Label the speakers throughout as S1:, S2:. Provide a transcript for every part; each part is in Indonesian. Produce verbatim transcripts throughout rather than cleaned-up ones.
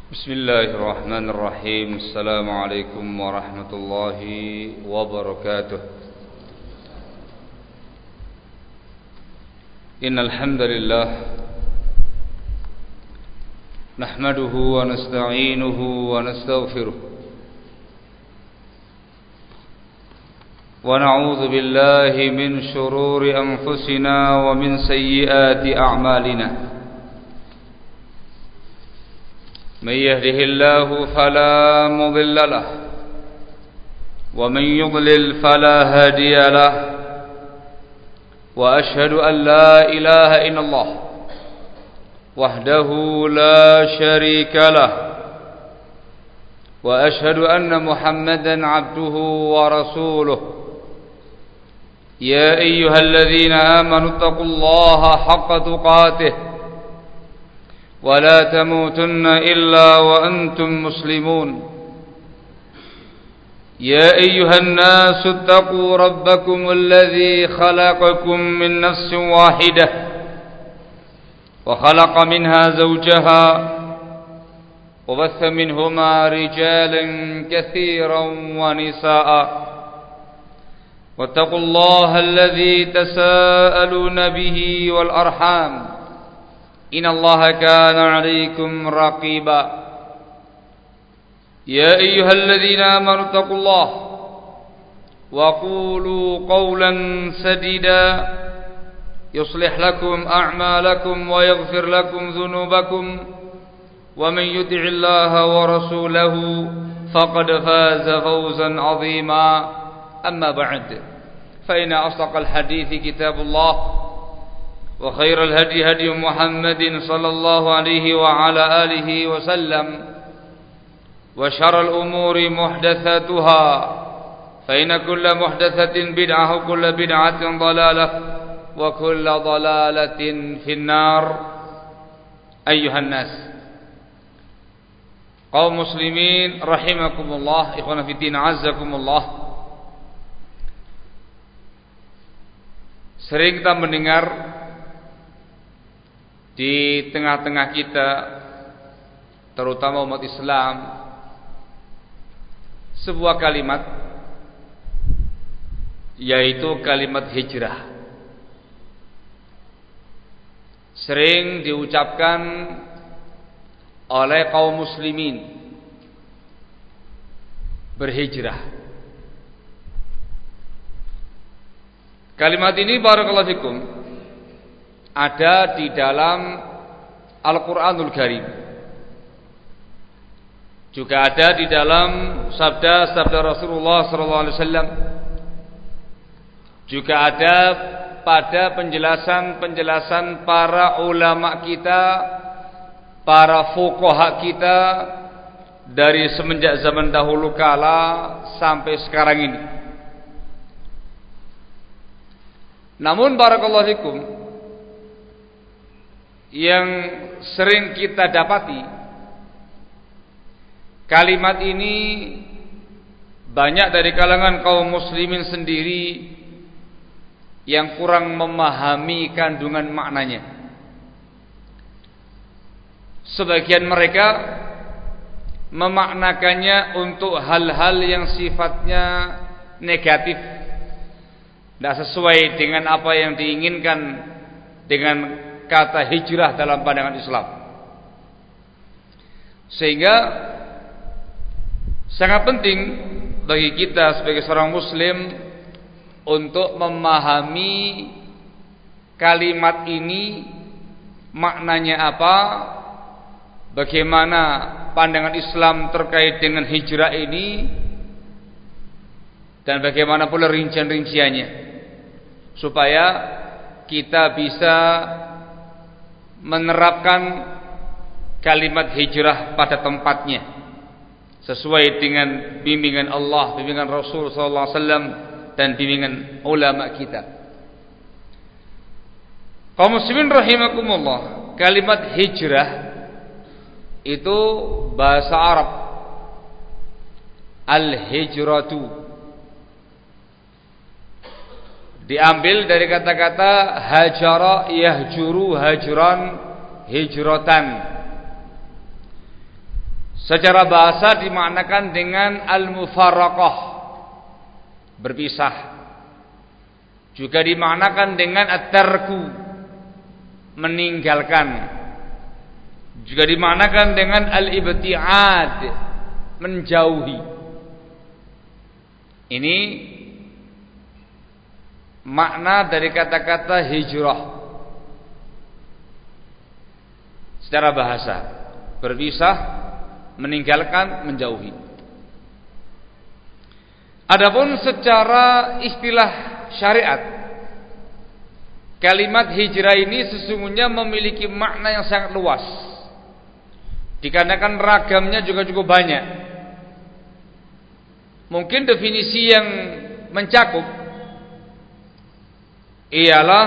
S1: بسم الله الرحمن الرحيم. السلام عليكم ورحمة الله وبركاته. إن الحمد لله نحمده ونستعينه ونستغفره ونعوذ بالله من شرور أنفسنا ومن سيئات أعمالنا. من يهده الله فلا مضل له ومن يضلل فلا هادي له وأشهد أن لا إله إلا الله وحده لا شريك له وأشهد أن محمدا عبده ورسوله. يا أيها الذين آمنوا اتقوا الله حق تقاته ولا تموتن إلا وأنتم مسلمون. يا أيها الناس اتقوا ربكم الذي خلقكم من نفس واحدة وخلق منها زوجها وبث منهما رجالا كثيرا ونساء واتقوا الله الذي تساءلون به والأرحام إن الله كان عليكم رقيبا. يا أيها الذين آمنوا اتقوا الله وقولوا قولا سديدا يصلح لكم أعمالكم ويغفر لكم ذنوبكم ومن يطع الله ورسوله فقد فاز فوزا عظيما. أما بعد فإن أصدق الحديث كتاب الله وخير الهدي هدي محمد صلى الله عليه وعلى آله وسلم وشر الأمور محدثاتها فإن كل محدثة بدعة وكل بدعة ضلالة وكل ضلالة في النار. أيها الناس kaum muslimin rahimakumullah, ikhwan fillah azzakumullah. Sering kita mendengar di tengah-tengah kita, terutama umat Islam, sebuah kalimat, yaitu kalimat hijrah. Sering diucapkan oleh kaum muslimin, berhijrah. Kalimat ini barakallahu fikum ada di dalam Al-Quranul Karim, juga ada di dalam sabda-sabda Rasulullah sallallahu alaihi wasallam, juga ada pada penjelasan-penjelasan para ulama kita, para fuqaha kita dari semenjak zaman dahulu kala sampai sekarang ini. Namun barakallahu fikum, yang sering kita dapati, kalimat ini banyak dari kalangan kaum muslimin sendiri yang kurang memahami kandungan maknanya. Sebagian mereka memaknakannya untuk hal-hal yang sifatnya negatif, tidak sesuai dengan apa yang diinginkan dengan kata hijrah dalam pandangan Islam. Sehingga sangat penting bagi kita sebagai seorang muslim untuk memahami kalimat ini, maknanya apa, bagaimana pandangan Islam terkait dengan hijrah ini, dan bagaimana pula rincian-rinciannya, supaya kita bisa menerapkan kalimat hijrah pada tempatnya sesuai dengan bimbingan Allah, bimbingan Rasul sallallahu alaihi wasallam, dan bimbingan ulama kita. Kaum muslimin rahimakumullah, kalimat hijrah itu bahasa Arab, al-hijratu, diambil dari kata-kata hajara yahjuru hajran hijratan. Secara bahasa dimaknakan dengan al-mufaraqah, berpisah. Juga dimaknakan dengan at-tarku, meninggalkan. Juga dimaknakan dengan al-ibti'ad, menjauhi. Ini makna dari kata-kata hijrah secara bahasa, berpisah, meninggalkan, menjauhi. Adapun secara istilah syariat, kalimat hijrah ini sesungguhnya memiliki makna yang sangat luas, dikarenakan ragamnya juga cukup banyak. Mungkin definisi yang mencakup ialah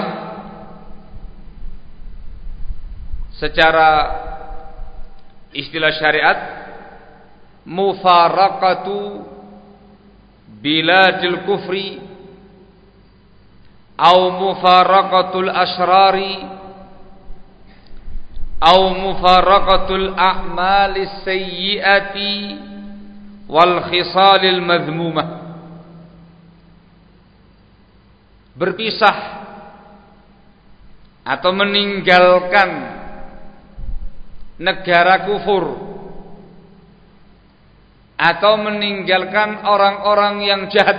S1: secara istilah syariat mufaraqatu biladil kufri au mufaraqatul asrari au mufaraqatul a'malis sayyiati wal khisalil madhmumah. Berpisah atau meninggalkan negara kufur atau meninggalkan orang-orang yang jahat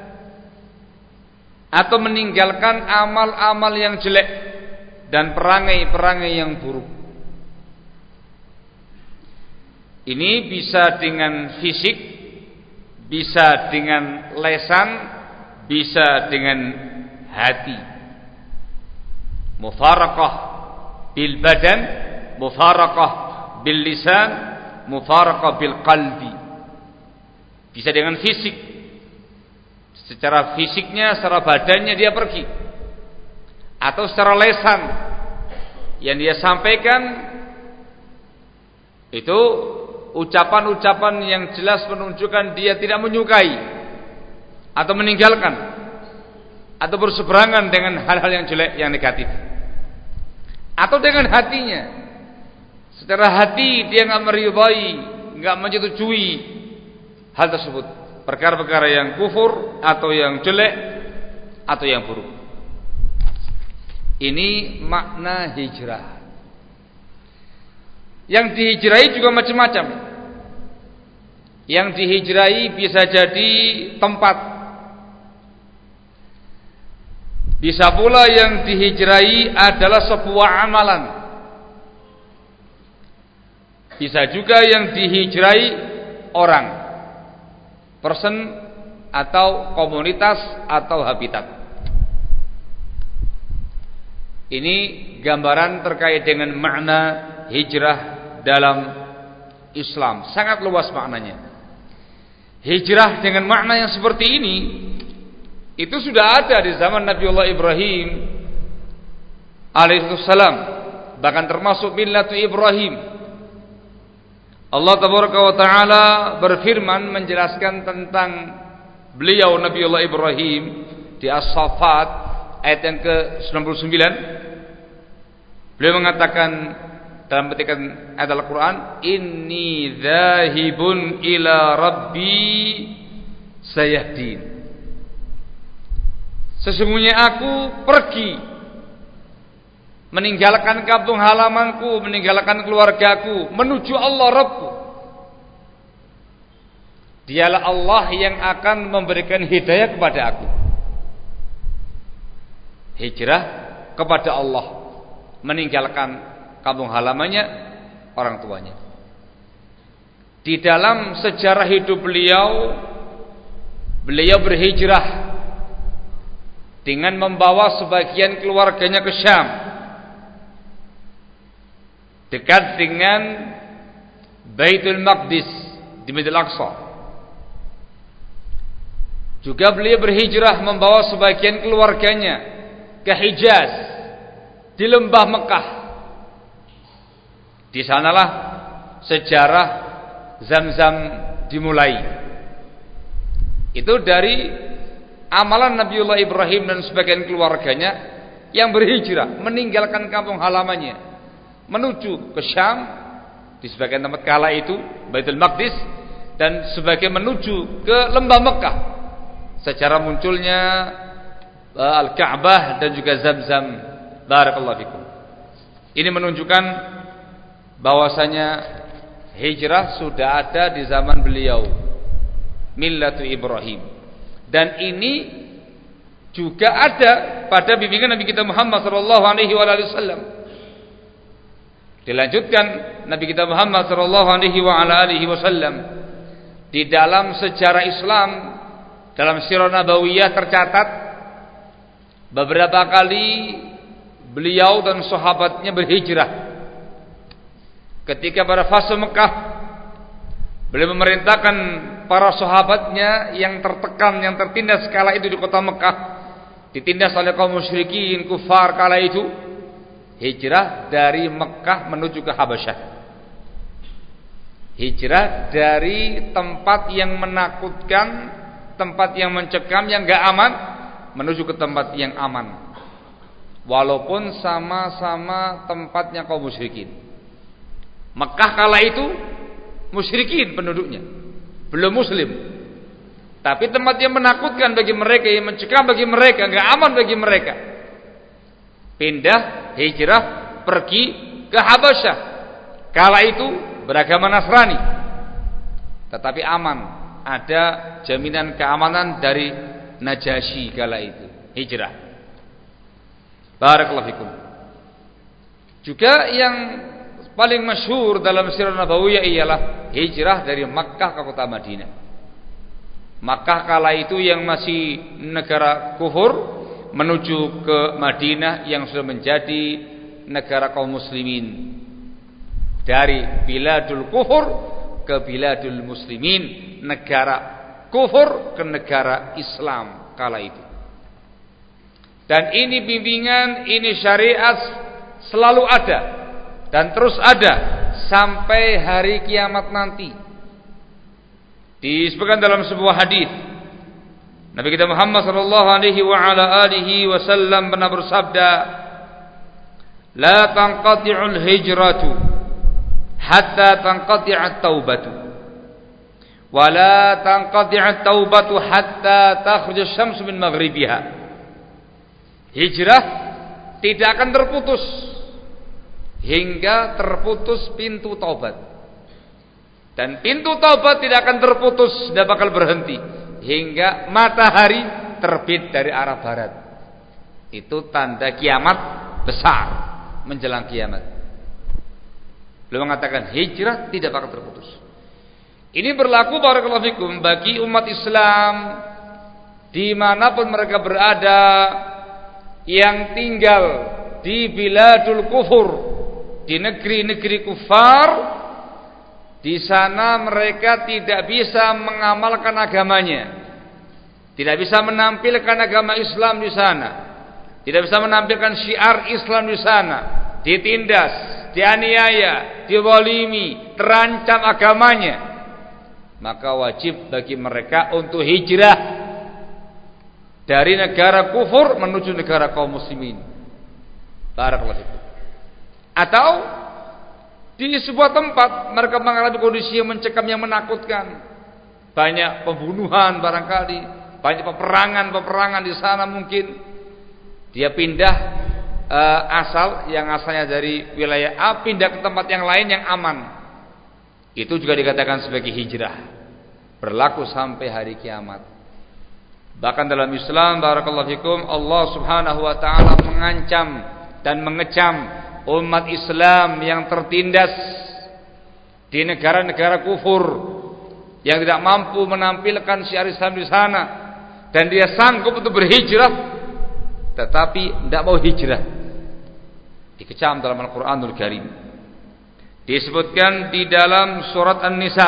S1: atau meninggalkan amal-amal yang jelek dan perangai-perangai yang buruk. Ini bisa dengan fisik, bisa dengan lesan, bisa dengan hati. Mufaraqah bil badan, mufaraqah bil lisan, mufaraqah bil qalbi. Bisa dengan fisik, secara fisiknya, secara badannya dia pergi, atau secara lesan yang dia sampaikan itu ucapan-ucapan yang jelas menunjukkan dia tidak menyukai atau meninggalkan atau berseberangan dengan hal-hal yang jelek, yang negatif. Atau dengan hatinya, secara hati dia nggak meridai, nggak menyetujui hal tersebut, perkara-perkara yang kufur atau yang jelek atau yang buruk. Ini makna hijrah. Yang dihijrahi juga macam-macam. Yang dihijrahi bisa jadi tempat, bisa pula yang dihijrahi adalah sebuah amalan, bisa juga yang dihijrahi orang, person atau komunitas atau habitat. Ini gambaran terkait dengan makna hijrah dalam Islam. Sangat luas maknanya. Hijrah dengan makna yang seperti ini itu sudah ada di zaman Nabiullah Ibrahim alaihissalam, bahkan termasuk millatu Ibrahim. Allah tabaraka wa taala berfirman menjelaskan tentang beliau Nabiullah Ibrahim di As-Saffat ayat yang ke sembilan puluh sembilan. Beliau mengatakan dalam petikan ayat Al-Quran, inni dzahibun ila rabbi sayahdin. Sesungguhnya aku pergi meninggalkan kampung halamanku, meninggalkan keluargaku, menuju Allah Rabbku. Dialah Allah yang akan memberikan hidayah kepada aku. Hijrah kepada Allah, meninggalkan kampung halamannya, orang tuanya. Di dalam sejarah hidup beliau, beliau berhijrah dengan membawa sebagian keluarganya ke Syam, dekat dengan Baitul Maqdis di Masjidil Aqsa. Juga beliau berhijrah membawa sebagian keluarganya ke Hijaz, di lembah Mekah. Di sanalah sejarah Zamzam dimulai. Itu dari amalan Nabiullah Ibrahim dan sebagian keluarganya yang berhijrah, meninggalkan kampung halamannya, menuju ke Syam. Di sebagian tempat kala itu Baitul Maqdis dan sebagai menuju ke lembah Mekah secara munculnya uh, Al-Ka'bah dan juga Zamzam. Barakallahu fikum. Ini menunjukkan bahwasanya hijrah sudah ada di zaman beliau, millatu Ibrahim, dan ini juga ada pada bimbingan Nabi kita Muhammad sallallahu alaihi wasallam. Dilanjutkan Nabi kita Muhammad sallallahu alaihi wasallam di dalam sejarah Islam, dalam sirah nabawiyah tercatat beberapa kali beliau dan sahabatnya berhijrah. Ketika pada fase Mekah, beliau memerintahkan para sahabatnya yang tertekan, yang tertindas kala itu di kota Mekah, ditindas oleh kaum musyrikin kufar kala itu, hijrah dari Mekah menuju ke Habasyah. Hijrah dari tempat yang menakutkan, tempat yang mencekam, yang gak aman, menuju ke tempat yang aman. Walaupun sama-sama tempatnya kaum musyrikin. Mekah kala itu musyrikin penduduknya, belum muslim. Tapi tempat yang menakutkan bagi mereka, yang mencekam bagi mereka, gak aman bagi mereka. Pindah, hijrah, pergi ke Habasyah. Kala itu beragama Nasrani, tetapi aman. Ada jaminan keamanan dari Najasyi kala itu. Hijrah. Barakallahu fikum. Juga yang paling masyhur dalam sirah nabawiyah ialah hijrah dari Makkah ke kota Madinah. Makkah kala itu yang masih negara kufur menuju ke Madinah yang sudah menjadi negara kaum muslimin. Dari biladul kufur ke biladul muslimin, negara kufur ke negara Islam kala itu. Dan ini bimbingan, ini syariat selalu ada dan terus ada sampai hari kiamat nanti. Disebutkan dalam sebuah hadis, Nabi kita Muhammad sallallahu alaihi wa ala alihi wasallam pernah bersabda, "La tanqati'ul hijratu hatta tanqati'at taubatu, wa la tanqati'at taubatu hatta takhruj asy-syamsu min maghribiha." Hijrah tidak akan terputus hingga terputus pintu taubat. Dan pintu taubat tidak akan terputus, tidak bakal berhenti hingga matahari terbit dari arah barat. Itu tanda kiamat besar menjelang kiamat. Beliau mengatakan hijrah tidak bakal terputus. Ini berlaku barakallahu fikum bagi umat Islam dimanapun mereka berada, yang tinggal di biladul kufur, di negeri-negeri kufar. Di sana mereka tidak bisa mengamalkan agamanya, tidak bisa menampilkan agama Islam di sana, tidak bisa menampilkan syiar Islam di sana. Ditindas, dianiaya, dizalimi, terancam agamanya. Maka wajib bagi mereka untuk hijrah dari negara kufur menuju negara kaum muslimin. Barakallahu fikum. Atau di sebuah tempat mereka mengalami kondisi yang mencekam, yang menakutkan, banyak pembunuhan barangkali, banyak peperangan-peperangan di sana mungkin. Dia pindah uh, asal yang asalnya dari wilayah A, pindah ke tempat yang lain yang aman. Itu juga dikatakan sebagai hijrah. Berlaku sampai hari kiamat. Bahkan dalam Islam barakallahu fikum, Allah Subhanahu wa taala mengancam dan mengecam umat Islam yang tertindas di negara-negara kufur, yang tidak mampu menampilkan syiar Islam di sana, dan dia sanggup untuk berhijrah tetapi tidak mau hijrah. Dikecam dalam Al-Qur'anul Karim. Disebutkan di dalam surat An-Nisa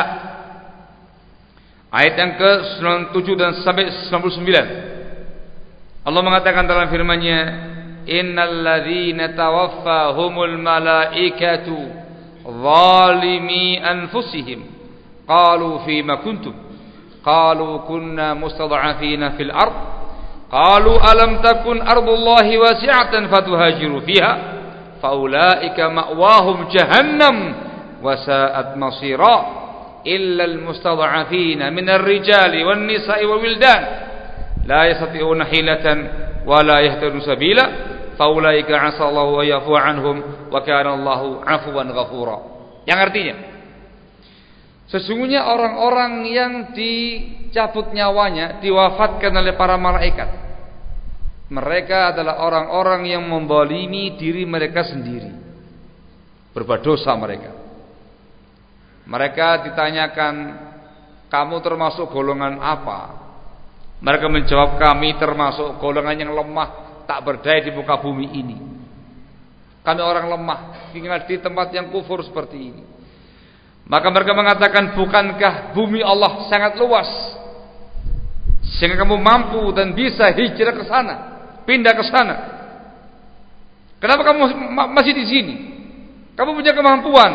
S1: ayat yang ke sembilan puluh tujuh dan sampai sembilan puluh sembilan. Allah mengatakan dalam firman-Nya, "Innal ladzina tawaffahumul malaikatu zalimi anfusihim qalu fima kuntum qalu kunna mustad'afina fil ard qalu alam takun ardullahi wasi'atan fatuhajiru fiha faulaika ma'wahum jahannam wa sa'at masira illa al-mustad'afina minar rijali wan nisa'i wal wildan la yastati'una hilatan wa la yahtadun sabila faulaika 'asallahu an yafu 'anhum wa kana Allahu 'afuwan ghafura. Yang artinya sesungguhnya orang-orang yang dicabut nyawanya diwafatkan oleh para malaikat, mereka adalah orang-orang yang membalimi diri mereka sendiri, berbuat dosa mereka. Mereka ditanyakan, kamu termasuk golongan apa? Mereka menjawab, kami termasuk golongan yang lemah, tak berdaya di muka bumi ini. Kami orang lemah, tinggal di tempat yang kufur seperti ini. Maka mereka mengatakan, bukankah bumi Allah sangat luas sehingga kamu mampu dan bisa hijrah ke sana, pindah ke sana? Kenapa kamu masih di sini? Kamu punya kemampuan.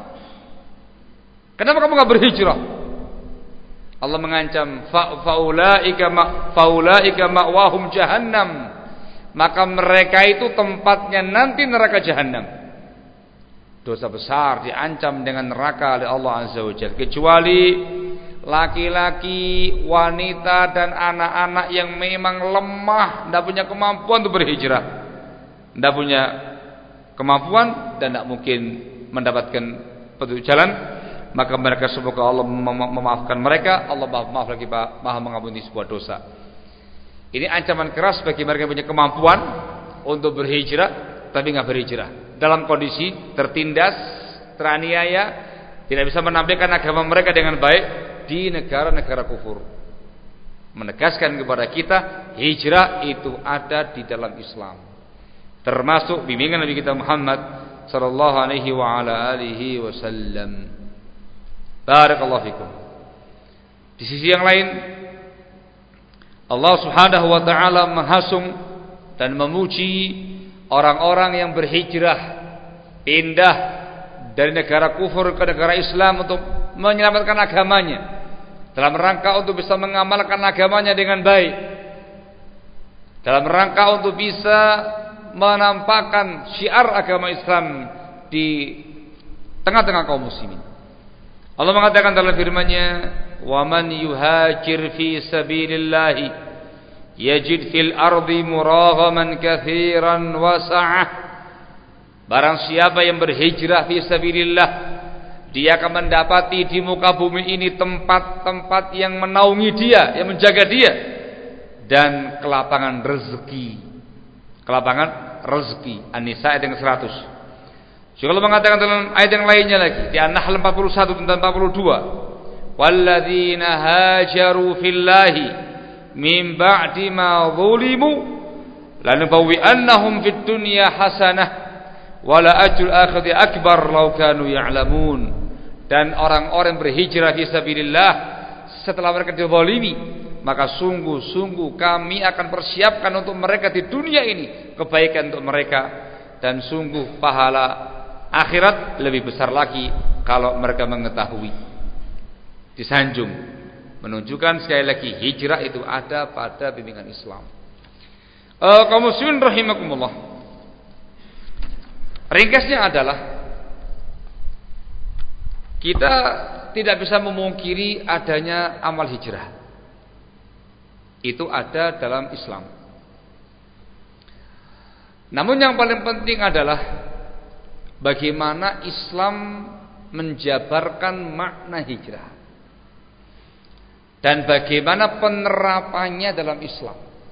S1: Kenapa kamu enggak berhijrah? Allah mengancam, fa faulaika ma faulaika ma'wahum jahannam. Maka mereka itu tempatnya nanti neraka jahanam. Dosa besar diancam dengan neraka oleh Allah Azza wa Jalla, kecuali laki-laki, wanita dan anak-anak yang memang lemah, tidak punya kemampuan untuk berhijrah, tidak punya kemampuan dan tidak mungkin mendapatkan petunjuk jalan, maka mereka semoga Allah mem memaafkan mereka. Allah maaf, maaf lagi Maha mengampuni sebuah dosa. Ini ancaman keras bagi mereka yang punya kemampuan untuk berhijrah tapi nggak berhijrah, dalam kondisi tertindas, teraniaya, tidak bisa menampilkan agama mereka dengan baik di negara-negara kufur. Menegaskan kepada kita, hijrah itu ada di dalam Islam, termasuk bimbingan Nabi kita Muhammad sallallahu alaihi wa ala alihi wasallam. Barakallahu fikum. Di sisi yang lain, Allah Subhanahu wa taala menghasung dan memuji orang-orang yang berhijrah, pindah dari negara kufur ke negara Islam untuk menyelamatkan agamanya, dalam rangka untuk bisa mengamalkan agamanya dengan baik, dalam rangka untuk bisa menampakkan syiar agama Islam di tengah-tengah kaum muslimin. Allah mengatakan dalam firman-Nya, "Wa man yuhajir fi sabilillahi yajid fil ardi muraghaman katsiran wa sa'ah." Barang siapa yang berhijrah fi sabilillah, dia akan mendapati di muka bumi ini tempat-tempat yang menaungi dia, yang menjaga dia, dan kelapangan rezeki. Kelapangan rezeki. An-Nisa ayat yang seratus. Juga Allah mengatakan dalam ayat yang lainnya lagi di An-Nahl empat puluh satu dan empat puluh dua, "Walladzina hajaru fillahi min ba'di ma zulimu lanubawwi'annahum fid dunya hasanah wa la ajrul akhirati akbar law kanu ya'lamun." Dan orang-orang berhijrah fi sabilillah setelah mereka dizalimi, maka sungguh-sungguh kami akan persiapkan untuk mereka di dunia ini kebaikan untuk mereka, dan sungguh pahala akhirat lebih besar lagi kalau mereka mengetahui. Disanjung, menunjukkan sekali lagi hijrah itu ada pada bimbingan Islam. Uh, kaum muslimin rahimakumullah. Ringkasnya adalah kita tidak bisa memungkiri adanya amal hijrah. Itu ada dalam Islam. Namun yang paling penting adalah bagaimana Islam menjabarkan makna hijrah dan bagaimana penerapannya dalam Islam,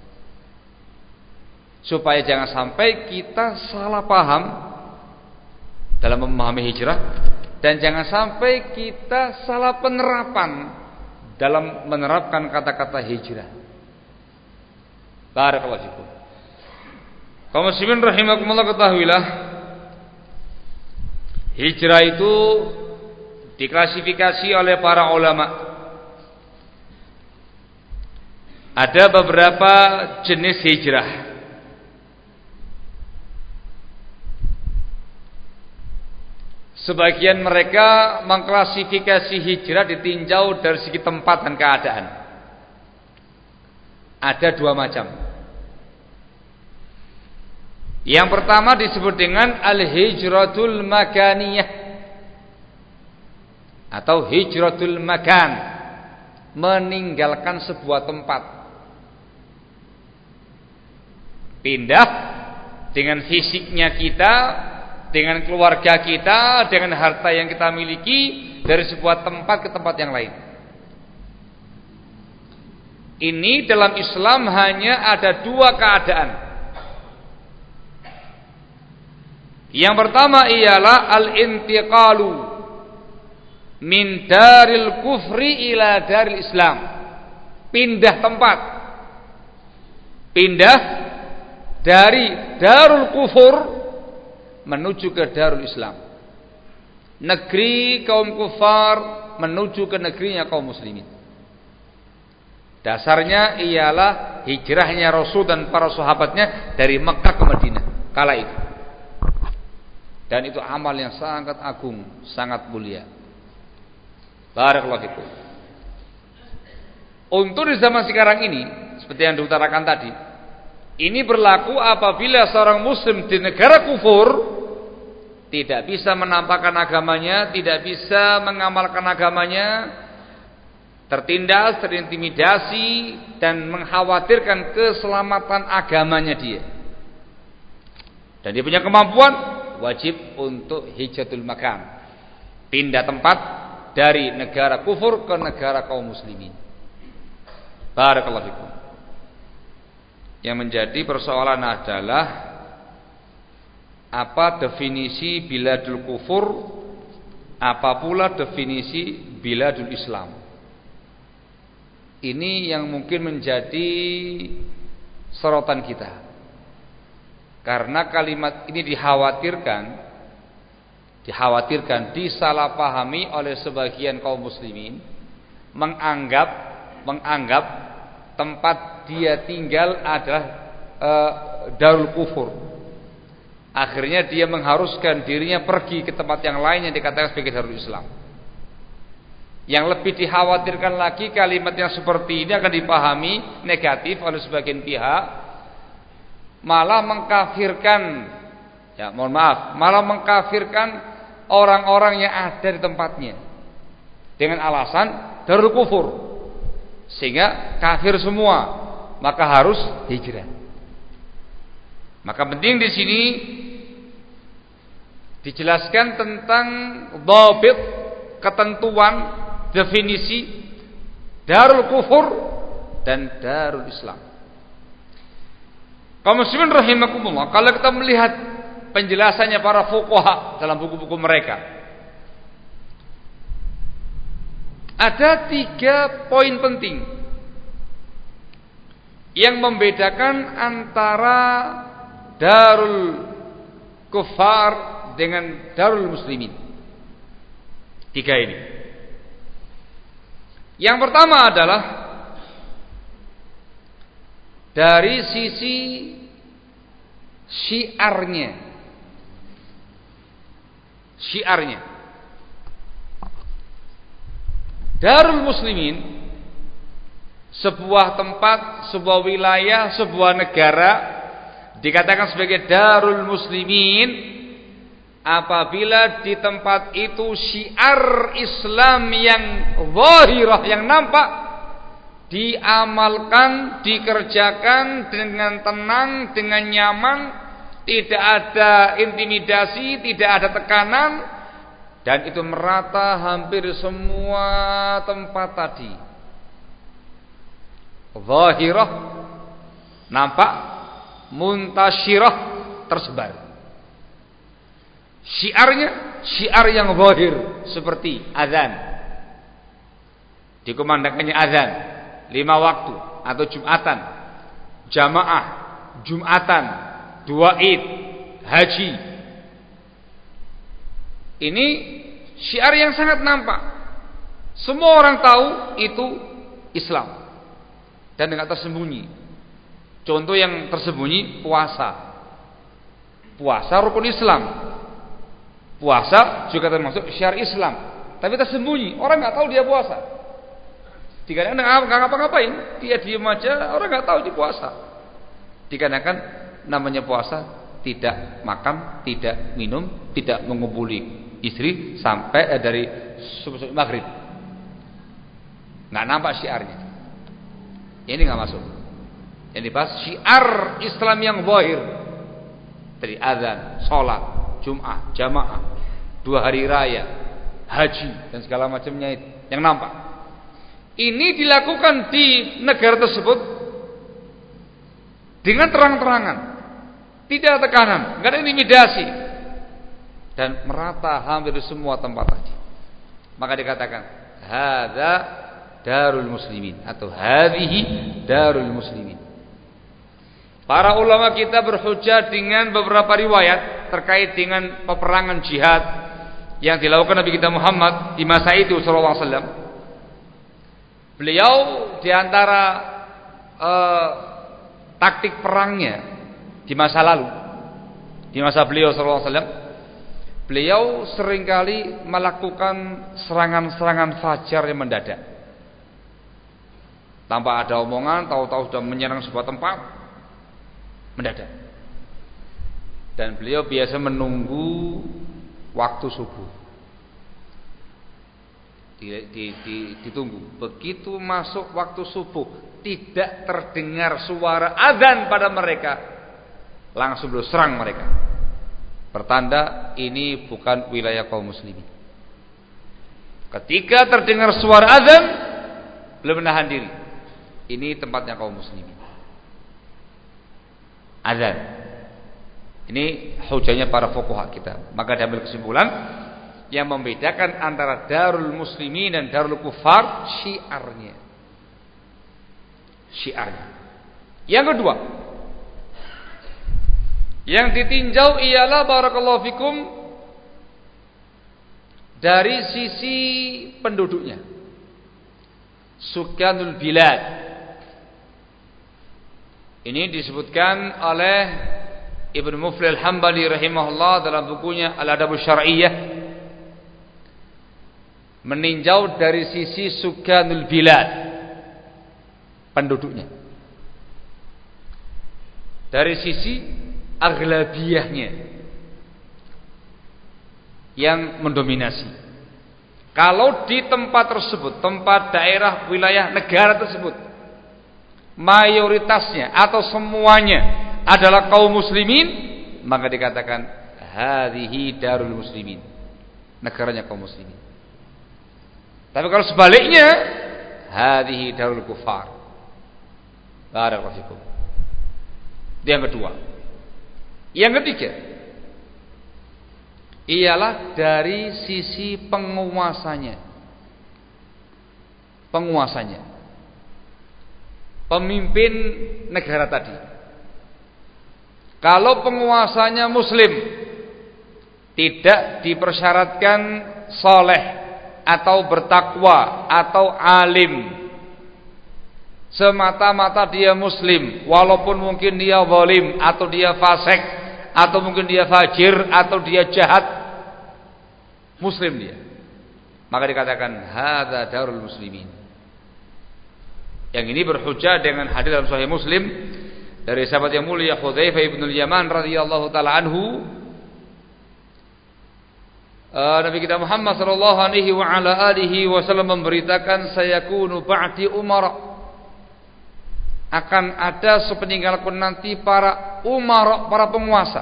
S1: supaya jangan sampai kita salah paham dalam memahami hijrah, dan jangan sampai kita salah penerapan dalam menerapkan kata-kata hijrah. Barakallahu fikum. Kaum muslimin rahimakumullah, ketahuilah hijrah itu diklasifikasi oleh para ulama. Ada beberapa jenis hijrah. Sebagian mereka mengklasifikasi hijrah ditinjau dari segi tempat dan keadaan. Ada dua macam. Yang pertama disebut dengan al-hijratul makaniyah. atau hijratul makan, meninggalkan sebuah tempat, pindah dengan fisiknya kita, dengan keluarga kita, dengan harta yang kita miliki dari sebuah tempat ke tempat yang lain. Ini dalam Islam hanya ada dua keadaan. Yang pertama ialah al-intiqalu min daril kufri ila daril Islam. Pindah tempat. Pindah dari darul kufur menuju ke darul Islam. Negeri kaum kufar menuju ke negerinya kaum muslimin. Dasarnya ialah hijrahnya Rasul dan para sahabatnya dari Mekah ke Madinah kala itu. Dan itu amal yang sangat agung, sangat mulia. Barakallahu fikum. Untuk di zaman sekarang ini, seperti yang diutarakan tadi, ini berlaku apabila seorang muslim di negara kufur tidak bisa menampakkan agamanya, tidak bisa mengamalkan agamanya, tertindas, terintimidasi, dan mengkhawatirkan keselamatan agamanya dia. Dan dia punya kemampuan, wajib untuk hijratul makan, pindah tempat dari negara kufur ke negara kaum muslimin. Barakallahu fikum. Yang menjadi persoalan adalah apa definisi biladul kufur, apa pula definisi biladul Islam. Ini yang mungkin menjadi sorotan kita, karena kalimat ini dikhawatirkan dikhawatirkan disalahpahami oleh sebagian kaum muslimin, menganggap menganggap tempat dia tinggal adalah e, darul kufur. Akhirnya dia mengharuskan dirinya pergi ke tempat yang lain yang dikatakan sebagai darul Islam. Yang lebih dikhawatirkan lagi, kalimat yang seperti ini akan dipahami negatif oleh sebagian pihak, malah mengkafirkan, ya mohon maaf, malah mengkafirkan orang-orang yang ada di tempatnya dengan alasan darul kufur, sehingga kafir semua, maka harus hijrah. Maka penting di sini dijelaskan tentang dhabit, ketentuan, definisi darul kufur dan darul Islam. Kaum muslimin rahimakumullah, kalau kita melihat penjelasannya para fuqaha dalam buku-buku mereka, ada tiga poin penting yang membedakan antara darul kufar dengan darul muslimin. Tiga ini. Yang pertama adalah dari sisi syiarnya. Syiarnya. Darul muslimin, sebuah tempat, sebuah wilayah, sebuah negara dikatakan sebagai darul muslimin apabila di tempat itu syiar Islam yang zahirah, yang nampak, diamalkan, dikerjakan dengan tenang, dengan nyaman, tidak ada intimidasi, tidak ada tekanan, dan itu merata hampir semua tempat tadi. Zahirah, nampak, muntasyirah, tersebar. Syiarnya syiar yang zahir, seperti azan, dikumandangkannya azan lima waktu atau jumatan, jamaah, jumatan, dua id, haji. Ini syiar yang sangat nampak, semua orang tahu itu Islam dan tidak tersembunyi. Contoh yang tersembunyi, puasa. Puasa rukun Islam, puasa juga termasuk syiar Islam, tapi tersembunyi, orang nggak tahu dia puasa. Dikarenakan nggak ngapa-ngapain, dia diam aja, orang nggak tahu dia puasa. Dikarenakan namanya puasa tidak makan, tidak minum, tidak mengumpuli istri sampai eh, dari subuh maghrib. Nggak nampak syiarnya. Ini nggak masuk. Yang dibahas syiar Islam yang zahir. Dari azan, sholat, Jum'ah, jamaah, dua hari raya, haji dan segala macamnya itu yang nampak. Ini dilakukan di negara tersebut dengan terang-terangan, tidak ada tekanan, nggak ada intimidasi, dan merata hampir di semua tempat tadi. Maka dikatakan hadza darul muslimin atau hadhihi darul muslimin. Para ulama kita berhujjah dengan beberapa riwayat terkait dengan peperangan jihad yang dilakukan Nabi kita Muhammad di masa itu sallallahu alaihi wasallam. Beliau di antara uh, taktik perangnya di masa lalu, di masa beliau sallallahu alaihi wasallam, beliau seringkali melakukan serangan-serangan fajar yang mendadak. Tanpa ada omongan, tahu-tahu sudah menyerang sebuah tempat, mendadak. Dan beliau biasa menunggu waktu subuh. Di, di, di, ditunggu. Begitu masuk waktu subuh, tidak terdengar suara azan pada mereka, langsung beliau serang mereka. Pertanda ini bukan wilayah kaum muslimin. Ketika terdengar suara azan, beliau menahan diri. Ini tempatnya kaum muslimin. Azan. Ini hujahnya para fuqaha kita. Maka diambil kesimpulan yang membedakan antara darul muslimin dan darul kufar syiarnya. Syiarnya. Yang kedua, yang ditinjau ialah barakallahu fikum dari sisi penduduknya. Sukanul bilad. Ini disebutkan oleh Ibnu Muflih Al-Hambali rahimahullah dalam bukunya Al-Adab Syar'iyyah, meninjau dari sisi sukanul bilad, penduduknya, dari sisi aghlabiyahnya yang mendominasi. Kalau di tempat tersebut, tempat daerah, wilayah, negara tersebut, mayoritasnya atau semuanya adalah kaum muslimin, maka dikatakan hadhihi darul muslimin, negaranya kaum muslimin. Tapi kalau sebaliknya, hadhihi darul kufar. Barakallahu fikum. Yang kedua. Yang ketiga ialah dari sisi penguasanya. Penguasanya. Pemimpin negara tadi. Kalau penguasanya muslim, tidak dipersyaratkan soleh atau bertakwa atau alim, semata-mata dia muslim, walaupun mungkin dia zalim atau dia fasik atau mungkin dia fajir atau dia jahat, muslim dia, maka dikatakan hadza darul muslimin. Yang ini berhujjah dengan hadis dalam Sahih Muslim dari sahabat yang mulia Hudzaifah bin Al-Yaman radhiyallahu taala anhu. Uh, Nabi kita Muhammad sallallahu alaihi wa ala alihi wasallam memberitakan sayakunu ba'di umara, akan ada sepeninggalku nanti para umara, para penguasa,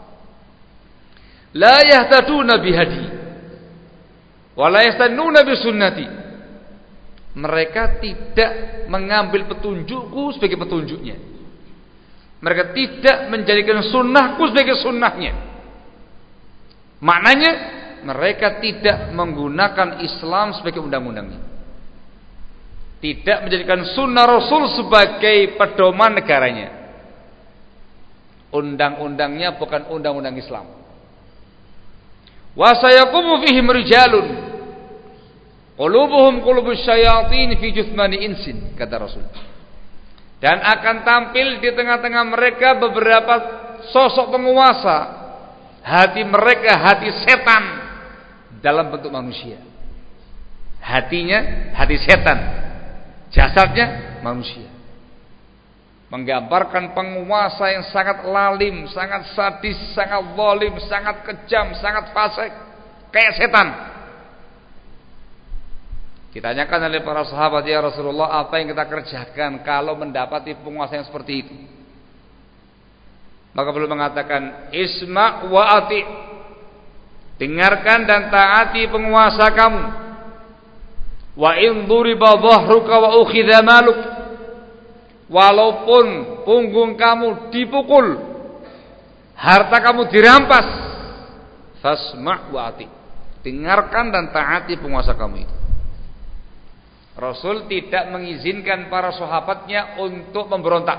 S1: la yahtaduna bihadi wa la yastannuna bi sunnati. Mereka tidak mengambil petunjukku sebagai petunjuknya. Mereka tidak menjadikan sunnahku sebagai sunnahnya. Maknanya mereka tidak menggunakan Islam sebagai undang-undangnya, tidak menjadikan sunnah Rasul sebagai pedoman negaranya. Undang-undangnya bukan undang-undang Islam. Wa sayaqumu fihim rijalun qulubuhum qulubus syayatin fi juthmani insin, kata Rasul. Dan akan tampil di tengah-tengah mereka beberapa sosok penguasa, hati mereka hati setan dalam bentuk manusia. Hatinya hati setan, jasadnya manusia. Menggambarkan penguasa yang sangat lalim, sangat sadis, sangat zalim, sangat kejam, sangat fasik, kayak setan. Ditanyakan oleh para sahabat, ya Rasulullah, apa yang kita kerjakan kalau mendapati penguasa yang seperti itu? Maka beliau mengatakan, isma' wa ati', dengarkan dan taati penguasa kamu. Wa in duriba dhahruka wa ukhidha maluk, walaupun punggung kamu dipukul, harta kamu dirampas, fasma' wa ati', dengarkan dan taati penguasa kamu itu. Rasul tidak mengizinkan para sahabatnya untuk memberontak,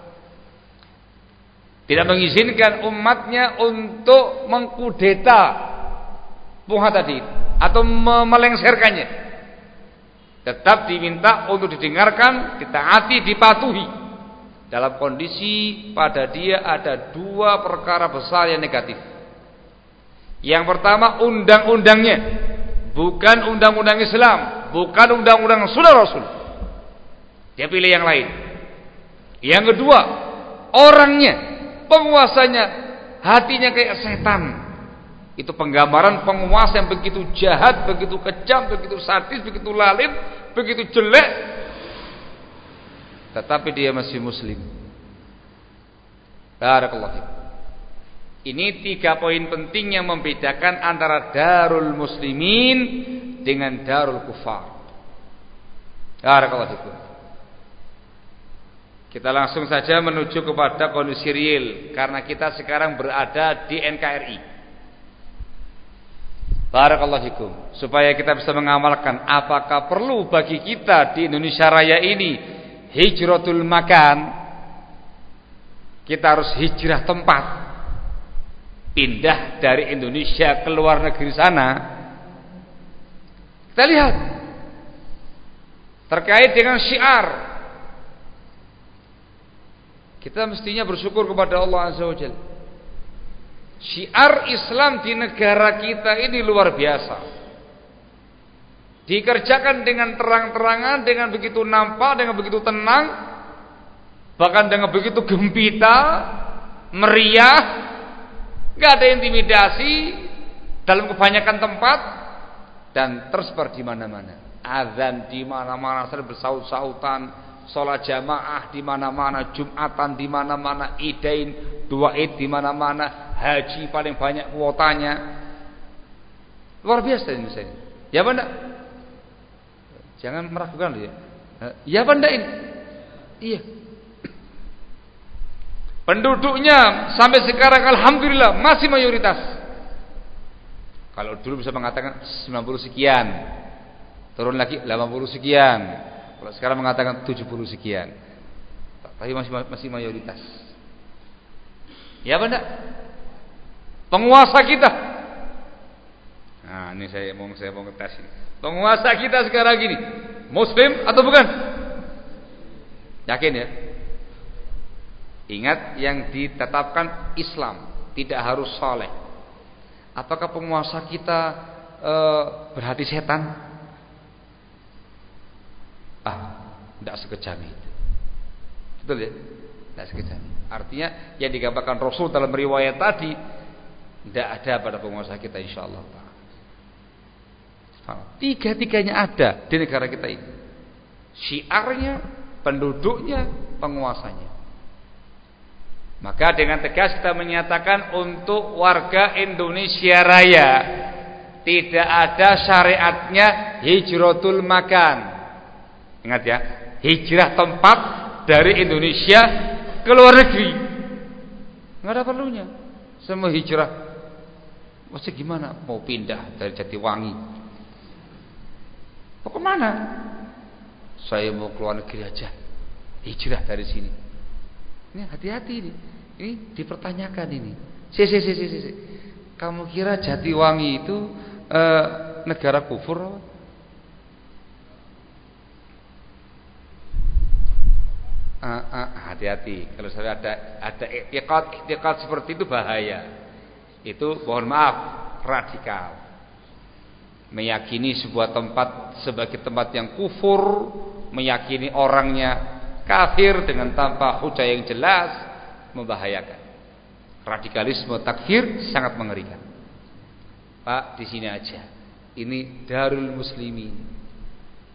S1: tidak mengizinkan umatnya untuk mengkudeta penguasa tadi atau melengserkannya. Tetap diminta untuk didengarkan, ditaati, dipatuhi, dalam kondisi pada dia ada dua perkara besar yang negatif. Yang pertama, undang-undangnya bukan undang-undang Islam, bukan undang-undang Sunnah Rasul, dia pilih yang lain. Yang kedua, orangnya, penguasanya, hatinya kayak setan. Itu penggambaran penguasa yang begitu jahat, begitu kejam, begitu sadis, begitu lalim, begitu jelek, tetapi dia masih muslim. Barakallahu fiik. Ini tiga poin penting yang membedakan antara darul muslimin dengan darul kufar. Barakallahu fiik. Kita langsung saja menuju kepada kondisi real, karena kita sekarang berada di N K R I. Barakallahu fikum. Supaya kita bisa mengamalkan, apakah perlu bagi kita di Indonesia Raya ini hijratul makan? Kita harus hijrah tempat, pindah dari Indonesia ke luar negeri sana. Kita lihat terkait dengan syiar, kita mestinya bersyukur kepada Allah Azza wa Jalla. Syiar Islam di negara kita ini luar biasa, dikerjakan dengan terang-terangan, dengan begitu nampak, dengan begitu tenang, bahkan dengan begitu gembira, meriah, gak ada intimidasi dalam kebanyakan tempat, dan tersebar di mana-mana. Azan di mana-mana, sering bersaut-sautan, salat jamaah di mana-mana, Jumatan di mana-mana, Idain, dua Id di mana-mana, haji paling banyak kuotanya. Luar biasa ini misalnya. Ya benda, jangan meragukan ya. Ya benda ini. Iya. Penduduknya sampai sekarang alhamdulillah masih mayoritas. Kalau dulu bisa mengatakan sembilan puluh sekian, turun lagi delapan puluh sekian. Kalau sekarang mengatakan tujuh puluh sekian. Tapi masih masih mayoritas. Ya benda. Penguasa kita. Nah, ini saya mau saya mau ngetes ini. Penguasa kita sekarang gini, muslim atau bukan? Yakin ya? Ingat, yang ditetapkan Islam, tidak harus saleh. Apakah penguasa kita e, berhati setan? Ah, tidak sekejam itu. Betul ya? Tidak sekejam. Artinya yang digambarkan Rasul dalam riwayat tadi tidak ada pada penguasa kita, insyaallah. Tiga-tiganya ada di negara kita ini. Syiarnya, penduduknya, penguasanya. Maka dengan tegas kita menyatakan untuk warga Indonesia Raya tidak ada syariatnya hijratul makan. Ingat ya, hijrah tempat dari Indonesia ke luar negeri. Enggak ada perlunya. Semua hijrah. Maksudnya gimana? Mau pindah dari Jatiwangi, mau kemana? Saya mau keluar negeri aja, hijrah dari sini. Ini hati-hati ini. Ini dipertanyakan ini. Si, si, si, si, si. Kamu kira Jatiwangi itu eh, negara kufur? Ah, ah, hati-hati. Kalau saya ada ada i'tiqad, i'tiqad seperti itu bahaya. Itu mohon maaf, radikal. Meyakini sebuah tempat sebagai tempat yang kufur, meyakini orangnya kafir dengan tanpa hujah yang jelas, membahayakan. Radikalisme takfir sangat mengerikan. Pak, di sini aja. Ini Darul Muslimin.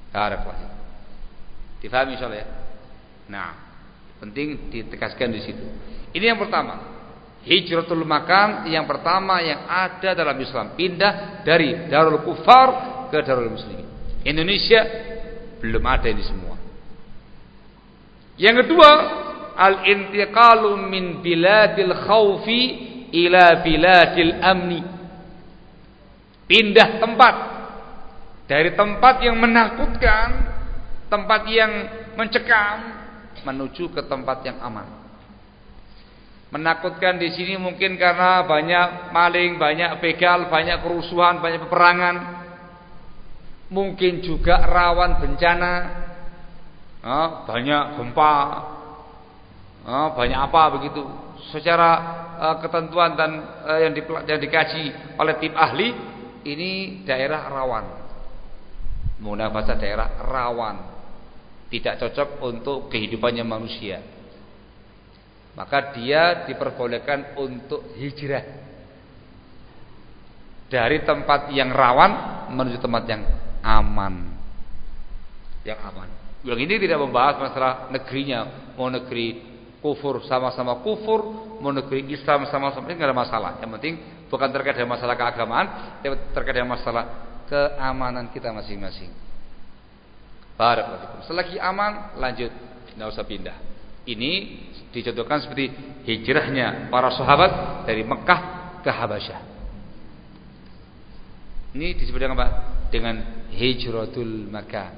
S1: Barakallahu. Difahami insyaallah ya. Nah, penting ditegaskan di situ. Ini yang pertama. Hijratul makan yang pertama yang ada dalam Islam, pindah dari Darul Kufar ke Darul Muslimin. Indonesia belum ada ini semua. Yang kedua, al-intiqalu min biladil khaufi ila biladil amni. Pindah tempat dari tempat yang menakutkan, tempat yang mencekam menuju ke tempat yang aman. Menakutkan di sini mungkin karena banyak maling, banyak begal, banyak kerusuhan, banyak peperangan. Mungkin juga rawan bencana, banyak gempa, banyak apa begitu. Secara ketentuan dan yang, di, yang dikaji oleh tim ahli, ini daerah rawan. Menggunakan bahasa daerah rawan, tidak cocok untuk kehidupannya manusia. Maka dia diperbolehkan untuk hijrah dari tempat yang rawan menuju tempat yang aman. Yang aman. Yang ini tidak membahas masalah negerinya, mau negeri kufur sama-sama kufur, mau negeri Islam sama-sama, ini tidak ada masalah. Yang penting bukan terkait dengan masalah keagamaan, tapi terkait dengan masalah keamanan kita masing-masing. Barakallahu. Selagi aman, lanjut, tidak usah pindah. Ini dicontohkan seperti hijrahnya para sahabat dari Mekah ke Habasyah. Ini disebut dengan apa? Dengan hijratul makan.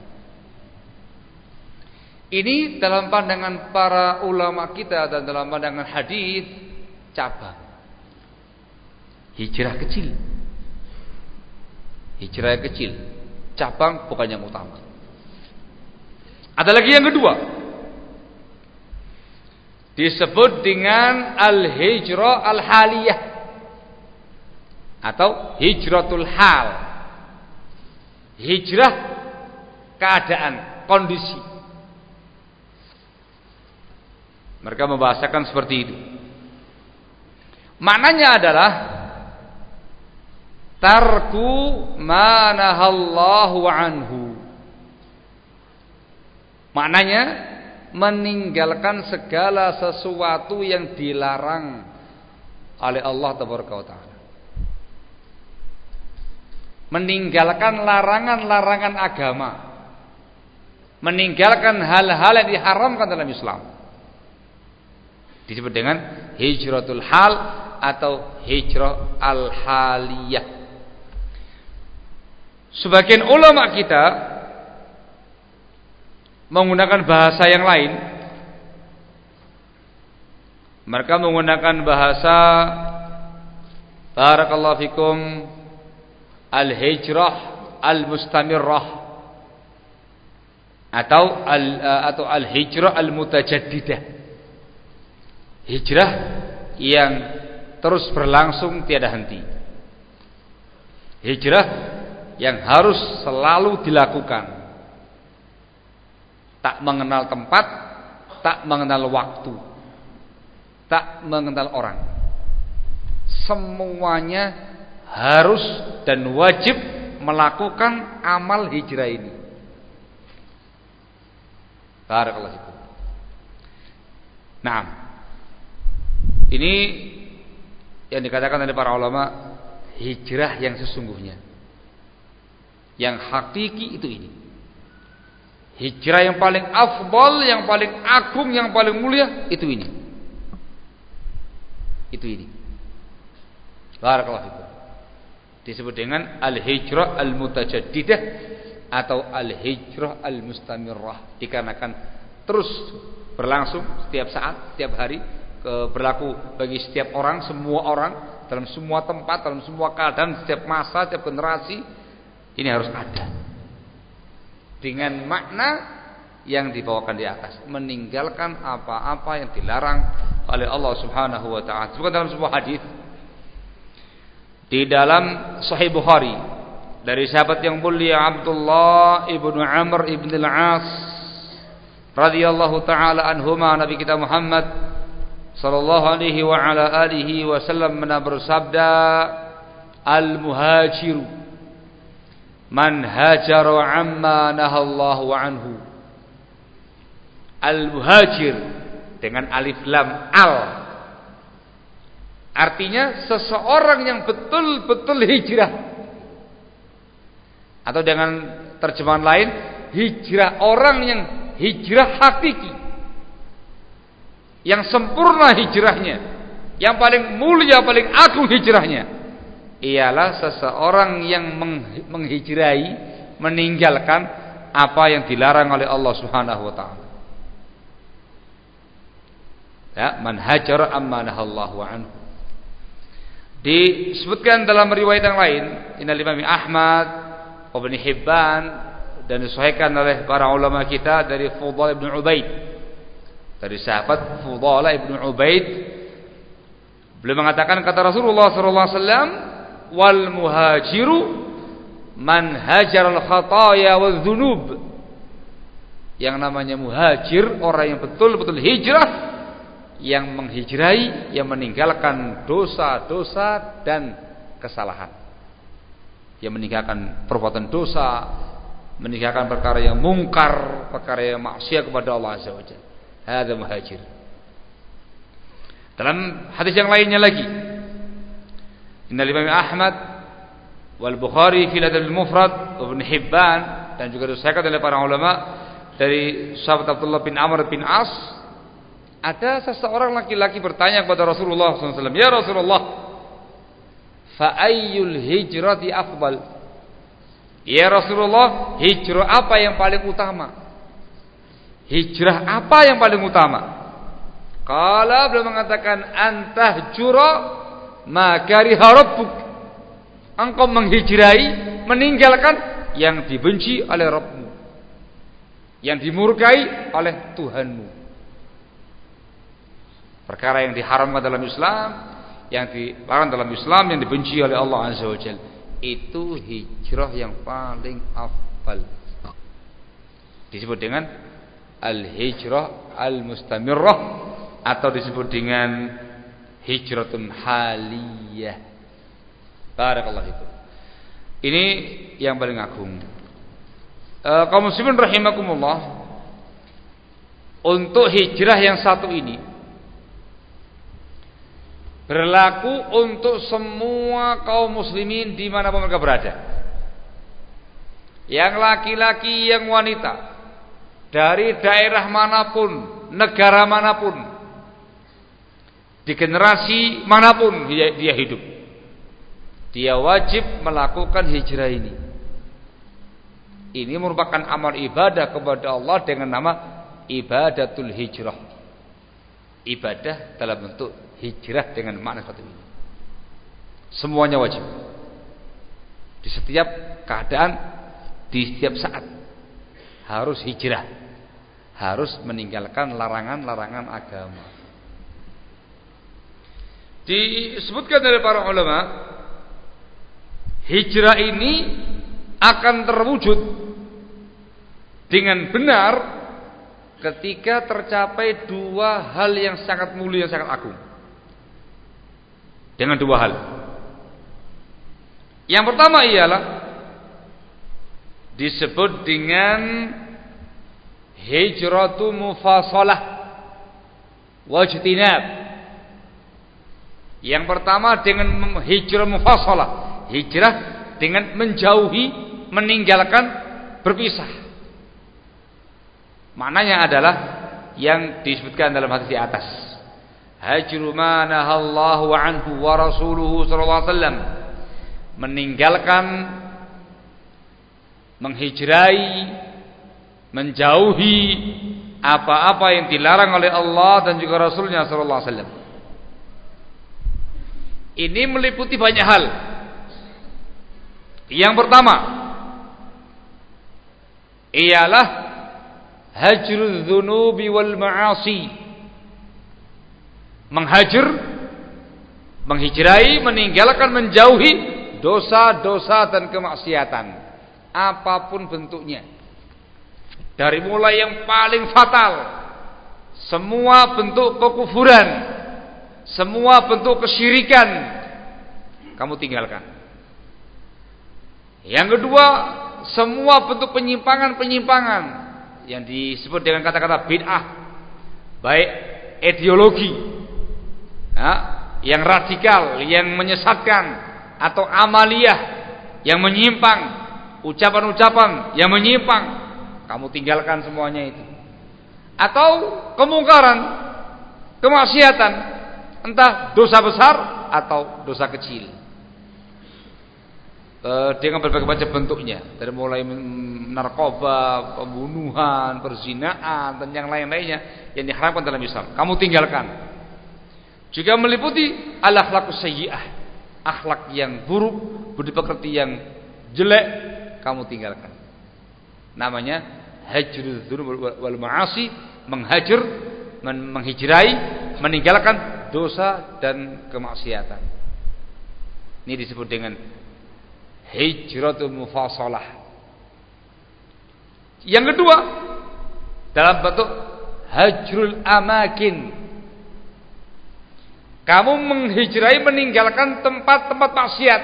S1: Ini dalam pandangan para ulama kita dan dalam pandangan hadis cabang. Hijrah kecil. Hijrah kecil, cabang bukan yang utama. Ada lagi yang kedua. Disebut dengan al-hijrah al-haliyah atau hijratul hal. Hijrah keadaan, kondisi. Mereka membahasakan seperti itu. Maknanya adalah tarku ma nahallahu anhu. Maknanya meninggalkan segala sesuatu yang dilarang oleh Allah Tabaraka wa Ta'ala. Meninggalkan larangan-larangan agama, meninggalkan hal-hal yang diharamkan dalam Islam, disebut dengan hijratul hal atau hijrah al-haliyah. Sebagian ulama kita menggunakan bahasa yang lain. Mereka menggunakan bahasa barakallahu fikum al-hijrah al-mustamirrah atau al atau al-hijrah al-mutajaddidah. Hijrah yang terus berlangsung tiada henti. Hijrah yang harus selalu dilakukan. Tak mengenal tempat, tak mengenal waktu, tak mengenal orang. Semuanya harus dan wajib melakukan amal hijrah ini. Barakallahu fikum. Nah, ini yang dikatakan oleh para ulama hijrah yang sesungguhnya, yang hakiki itu ini. Hijrah yang paling afdal, yang paling agung, yang paling mulia itu ini. Itu ini. Barakallahu fikum. Disebut dengan al-hijrah al-mutajaddidah atau al-hijrah al-mustamirrah, dikarenakan terus berlangsung setiap saat, setiap hari, berlaku bagi setiap orang, semua orang, dalam semua tempat, dalam semua keadaan, setiap masa, setiap generasi. Ini harus ada. Dengan makna yang dibawakan di atas, meninggalkan apa-apa yang dilarang oleh Allah Subhanahu wa taala. Bukan dalam sebuah hadis di dalam Sahih Bukhari dari sahabat yang mulia Abdullah ibnu Amr ibn al-As radhiyallahu taala anhuma, Nabi kita Muhammad sallallahu alaihi wa ala alihi wasallam bersabda, al-muhajiru Man hajara amma nahallahu anhu. Al-muhajir dengan alif lam al. Artinya seseorang yang betul-betul hijrah. Atau dengan terjemahan lain, hijrah orang yang hijrah hakiki. Yang sempurna hijrahnya, yang paling mulia, paling agung hijrahnya, ialah seseorang yang menghijrahi, meninggalkan apa yang dilarang oleh Allah Subhanahu wa taala. Ya, man hajara amma nahallahu anhu. Disebutkan dalam riwayat yang lain, Innal Imam Ahmad, Ibnu Hibban, dan disahihkan oleh para ulama kita dari Fudail bin Ubaid, dari sahabat Fudail bin Ubaid, beliau mengatakan, kata Rasulullah sallallahu alaihi wasallam, wal muhajiru man hajaral khataya wal dzunub. Yang namanya muhajir, orang yang betul-betul hijrah, yang menghijrahi, yang meninggalkan dosa-dosa dan kesalahan, yang meninggalkan perbuatan dosa, meninggalkan perkara yang mungkar, perkara yang maksiat kepada Allah Azza wa Jalla. Hada muhajir. Dalam hadis yang lainnya lagi, Innal Imam Ahmad wal Bukhari fi Adab al-Mufrad, Ibnu Hibban, dan juga disahihkan oleh para ulama dari sahabat Abdullah bin Amr bin As, ada seseorang laki-laki bertanya kepada Rasulullah sallallahu alaihi wasallam, ya Rasulullah, fa ayyul hijrati afdal? Ya Rasulullah, hijrah apa yang paling utama? Hijrah apa yang paling utama? Qala, beliau mengatakan, antahjura ma kariha rabbuk. Engkau menghijrahi, meninggalkan yang dibenci oleh Rabbmu, yang dimurkai oleh Tuhanmu. Perkara yang diharamkan dalam Islam, yang dilarang dalam Islam, yang dibenci oleh Allah Azza wa Jalla, itu hijrah yang paling afdal. Disebut dengan al-hijrah al-mustamirrah, atau disebut dengan hijratun haliyah. Barakallahu fikum. Ini yang paling agung. E, kaum muslimin rahimakumullah, untuk hijrah yang satu ini berlaku untuk semua kaum muslimin di mana mereka berada. Yang laki-laki, yang wanita, dari daerah manapun, negara manapun, di generasi manapun dia, dia hidup, dia wajib melakukan hijrah ini. Ini merupakan amal ibadah kepada Allah dengan nama ibadatul hijrah. Ibadah dalam bentuk hijrah dengan makna seperti ini. Semuanya wajib, di setiap keadaan, di setiap saat harus hijrah, harus meninggalkan larangan-larangan agama. Disebutkan dari para ulama, hijrah ini akan terwujud dengan benar ketika tercapai dua hal yang sangat mulia, yang sangat agung. Dengan dua hal. Yang pertama ialah disebut dengan hijratu mufasalah wajtinab. Yang pertama dengan hijrah mufasalah, hijrah dengan menjauhi, meninggalkan, berpisah. Maknanya adalah yang disebutkan dalam hadis di atas, hajru ma nahallahu anhu wa rasuluhu sallallahu alaihi wasallam, meninggalkan, menghijrai, menjauhi apa-apa yang dilarang oleh Allah dan juga Rasulnya sallallahu alaihi wasallam. Ini meliputi banyak hal. Yang pertama ialah hajrul dzunubi wal ma'asi, menghajar, menghijrai, meninggalkan, menjauhi dosa-dosa dan kemaksiatan apapun bentuknya, dari mulai yang paling fatal, semua bentuk kekufuran, semua bentuk kesyirikan kamu tinggalkan. Yang kedua semua bentuk penyimpangan-penyimpangan yang disebut dengan kata-kata bid'ah, baik ideologi ya, yang radikal, yang menyesatkan, atau amaliyah yang menyimpang, ucapan-ucapan yang menyimpang, kamu tinggalkan semuanya itu. Atau kemungkaran, kemaksiatan, entah dosa besar atau dosa kecil, e, dengan berbagai macam bentuknya, dari mulai narkoba, pembunuhan, perzinahan, dan yang lain-lainnya yang diharamkan dalam Islam, kamu tinggalkan. Juga meliputi al-akhlaqus sayyi'ah, akhlak yang buruk, budi pekerti yang jelek, kamu tinggalkan. Namanya hajrul dzunub wal ma'asi, menghajar, menghijrai, meninggalkan dosa dan kemaksiatan. Ini disebut dengan hijratul mufasalah. Yang kedua, dalam bentuk hajrul amakin, kamu menghijrai, meninggalkan tempat-tempat maksiat,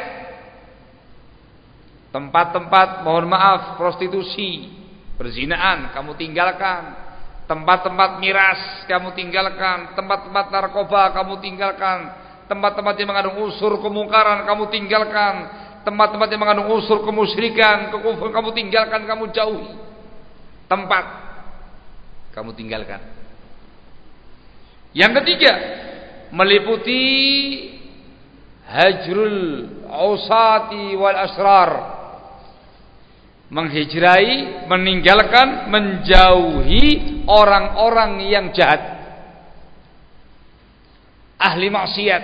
S1: tempat-tempat, mohon maaf, prostitusi, perzinahan, kamu tinggalkan. Tempat-tempat miras kamu tinggalkan, tempat-tempat narkoba kamu tinggalkan, tempat-tempat yang mengandung unsur kemungkaran kamu tinggalkan, tempat-tempat yang mengandung unsur kemusyrikan, kekufuran kamu tinggalkan, kamu jauhi. Tempat kamu tinggalkan. Yang ketiga, meliputi hajrul ausati wal asrar, menghijrai, meninggalkan, menjauhi orang-orang yang jahat, ahli maksiat,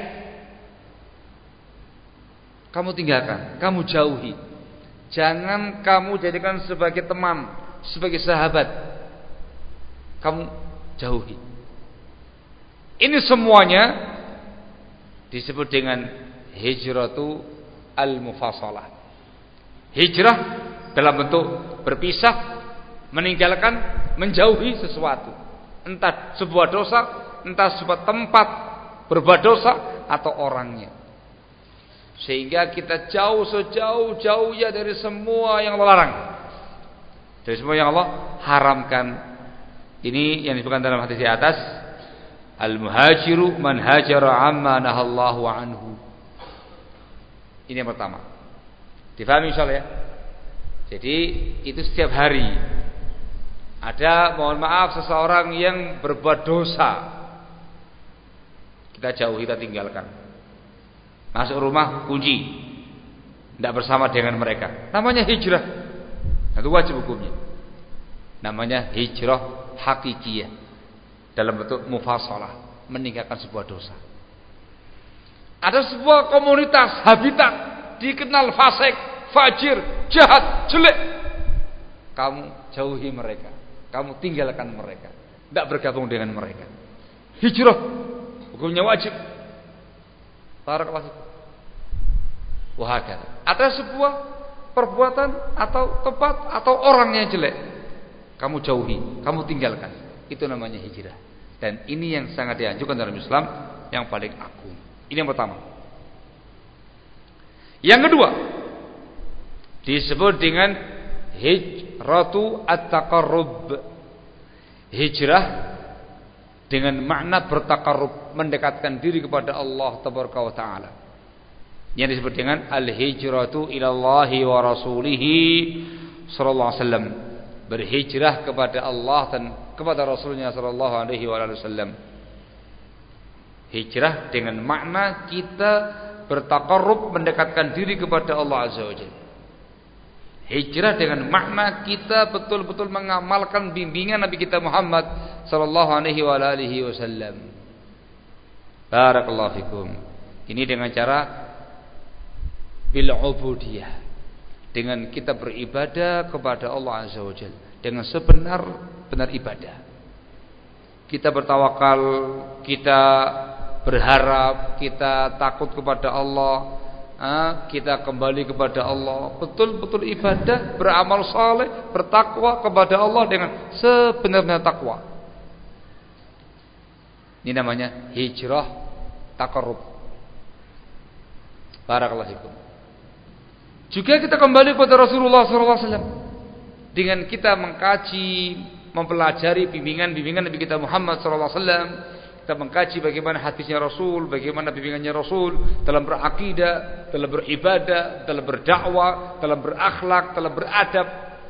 S1: kamu tinggalkan, kamu jauhi. Jangan kamu jadikan sebagai teman, sebagai sahabat, kamu jauhi. Ini semuanya disebut dengan hijratu al-mufasalah. Hijrah dalam bentuk berpisah, meninggalkan, menjauhi sesuatu, entah sebuah dosa, entah sebuah tempat berbuat dosa, atau orangnya, sehingga kita jauh sejauh-jauhnya dari semua yang Allah larang, dari semua yang Allah haramkan. Ini yang disebutkan dalam hadis di atas, al-muhajiru man hajara amma nahallahu anhu. Ini yang pertama, difahami insyaallah ya. Jadi itu setiap hari ada, mohon maaf, seseorang yang berbuat dosa, kita jauhi, kita tinggalkan. Masuk rumah kunci, tidak bersama dengan mereka. Namanya hijrah. Itu wajib hukumnya. Namanya hijrah hakikiyah, dalam bentuk mufasalah, meninggalkan sebuah dosa. Ada sebuah komunitas, habitat, dikenal fasik, fajir, jahat, jelek, kamu jauhi mereka, kamu tinggalkan mereka, tidak bergabung dengan mereka. Hijrah hukumnya wajib. Barakallahu. Wahakala. Ada sebuah perbuatan atau tempat atau orang yang jelek, kamu jauhi, kamu tinggalkan. Itu namanya hijrah. Dan ini yang sangat dianjurkan dalam Islam, yang paling agung. Ini yang pertama. Yang kedua, disebut dengan hijratu at-taqarrub. Hijrah dengan makna bertaqarrub, mendekatkan diri kepada Allah tabaraka wa taala. Yang disebut dengan al-hijratu ilallahi wa rasulihi sallallahu alaihi wasallam. Berhijrah kepada Allah dan kepada Rasulnya sallallahu alaihi wasallam. Hijrah dengan makna kita bertaqarrub, mendekatkan diri kepada Allah azza wa jalla. Hijrah dengan makna kita betul-betul mengamalkan bimbingan Nabi kita Muhammad sallallahu alaihi wasallam. Barakallahu fikum. Ini dengan cara bil ubudiyah, dengan kita beribadah kepada Allah azza wa jalla dengan sebenar-benar ibadah. Kita bertawakal, kita berharap, kita takut kepada Allah, kita kembali kepada Allah, betul-betul ibadah, beramal saleh, bertakwa kepada Allah dengan sebenar-benar takwa. Ini namanya hijrah taqarrub. Barakallahu fikum. Juga kita kembali kepada Rasulullah sallallahu alaihi wasallam dengan kita mengkaji, mempelajari bimbingan-bimbingan Nabi kita Muhammad sallallahu alaihi wasallam. Kita mengkaji bagaimana hadisnya Rasul, bagaimana bimbingannya Rasul dalam berakidah, dalam beribadah, dalam berdakwah, dalam berakhlak, dalam beradab.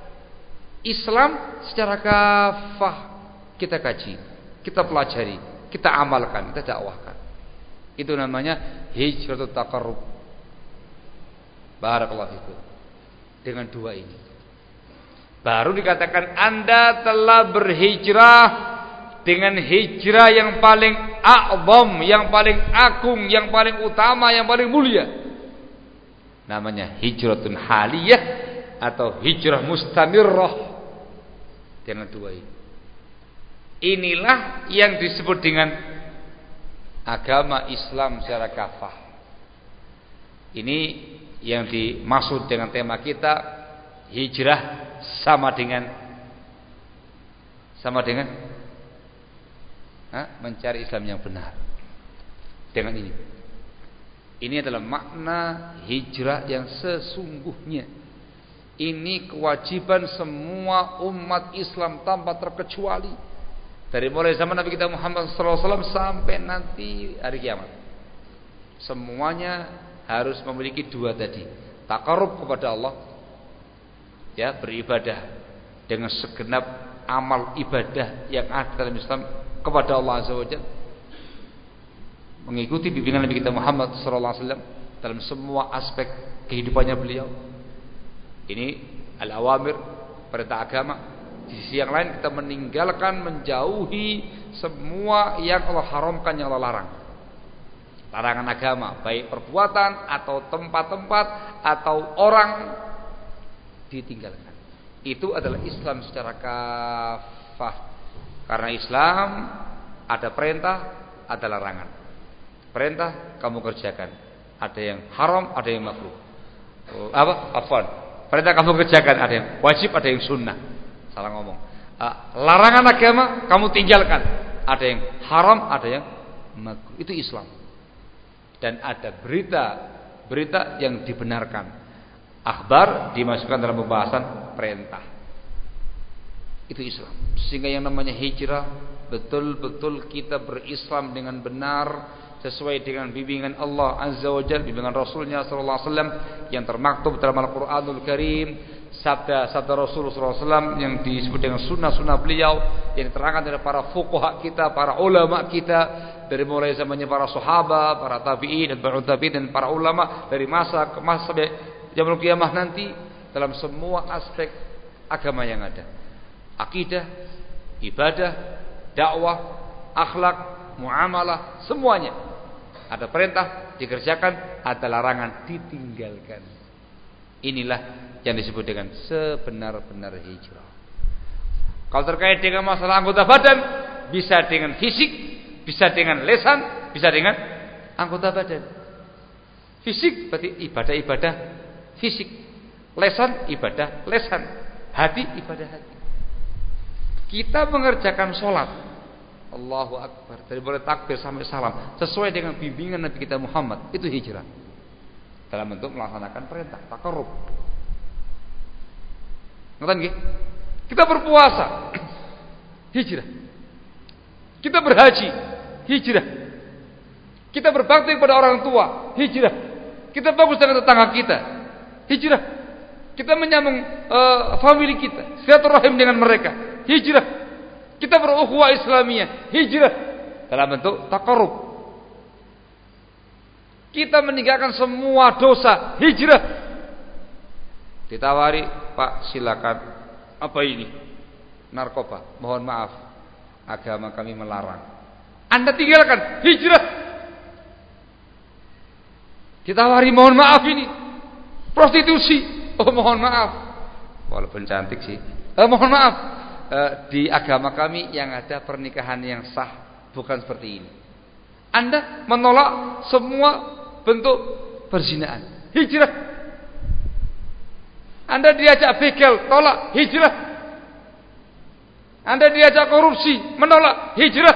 S1: Islam secara kafah kita kaji, kita pelajari, kita amalkan, kita dakwahkan. Itu namanya hijratut taqarrub. Barakallahu fikum. Dengan dua ini baru dikatakan Anda telah berhijrah dengan hijrah yang paling a'zam, yang paling agung, yang paling utama, yang paling mulia. Namanya hijratun haliyah atau hijrah mustamirrah. Dengan dua ini. Inilah yang disebut dengan agama Islam secara kafah. Ini yang dimaksud dengan tema kita, hijrah sama dengan sama dengan ha? mencari Islam yang benar. Dengan ini, ini adalah makna hijrah yang sesungguhnya. Ini kewajiban semua umat Islam tanpa terkecuali, dari mulai zaman Nabi kita Muhammad sallallahu alaihi wasallam sampai nanti hari kiamat. Semuanya harus memiliki dua tadi, taqarrub kepada Allah, ya, beribadah dengan segenap amal ibadah yang ada dalam Islam kepada Allah Azza wa Jalla, mengikuti bimbingan Nabi kita Muhammad sallallahu alaihi wasallam dalam semua aspek kehidupannya beliau. Ini al-awamir, perintah agama. Di sisi yang lain kita meninggalkan, menjauhi semua yang Allah haramkan, yang Allah larang. Larangan agama, baik perbuatan atau tempat-tempat atau orang, ditinggalkan. Itu adalah Islam secara kafah. Karena Islam ada perintah, ada larangan. Perintah kamu kerjakan, ada yang haram, ada yang makruh. Apa? Afwan. Perintah kamu kerjakan, ada yang wajib, ada yang sunnah. Salah ngomong. Uh, larangan agama kamu tinggalkan, ada yang haram, ada yang makruh. Itu Islam. Dan ada berita-berita yang dibenarkan. Akhbar dimasukkan dalam pembahasan perintah. Itu Islam. Sehingga yang namanya hijrah, betul-betul kita berislam dengan benar, sesuai dengan bimbingan Allah Azza wa Jalla, bimbingan Rasulnya sallallahu alaihi wasallam yang termaktub dalam Al-Qur'anul Karim, sabda-sabda Rasul sallallahu alaihi wasallam yang disebut dengan sunnah-sunnah beliau, yang diterangkan oleh para fuqaha kita, para ulama kita, dari mulai zamannya para sahabat, para tabi'in dan para tabi'in dan para ulama dari masa ke masa sampai yaumul qiyamah nanti, dalam semua aspek agama yang ada. Akidah, ibadah, dakwah, akhlak, muamalah, semuanya. Ada perintah dikerjakan, ada larangan ditinggalkan. Inilah yang disebut dengan sebenar-benar hijrah. Kalau terkait dengan masalah anggota badan, bisa dengan fisik, bisa dengan lisan, bisa dengan anggota badan. Fisik berarti ibadah-ibadah fisik, lisan ibadah lisan, hati ibadah hati. Kita mengerjakan sholat, Allahu Akbar, dari mulai takbir sampai salam, sesuai dengan bimbingan Nabi kita Muhammad, itu hijrah. Dalam bentuk melaksanakan perintah, taqarrub. Ngerti nggih? Kita berpuasa, hijrah. Kita berhaji, hijrah. Kita berbakti kepada orang tua, hijrah. Kita bagus dengan tetangga kita, hijrah. Kita menyambung uh, famili kita, silaturahim dengan mereka, hijrah. Kita berukhuwah Islamiyah, hijrah, dalam bentuk taqarrub. Kita meninggalkan semua dosa, hijrah. Ditawari, Pak silakan, apa ini? Narkoba, mohon maaf, agama kami melarang. Anda tinggalkan, hijrah. Ditawari, mohon maaf ini prostitusi, oh mohon maaf, walaupun cantik sih, eh, mohon maaf, eh, di agama kami yang ada pernikahan yang sah, bukan seperti ini. Anda menolak semua bentuk perzinaan, hijrah. Anda diajak begal, tolak, hijrah. Anda diajak korupsi, menolak, hijrah.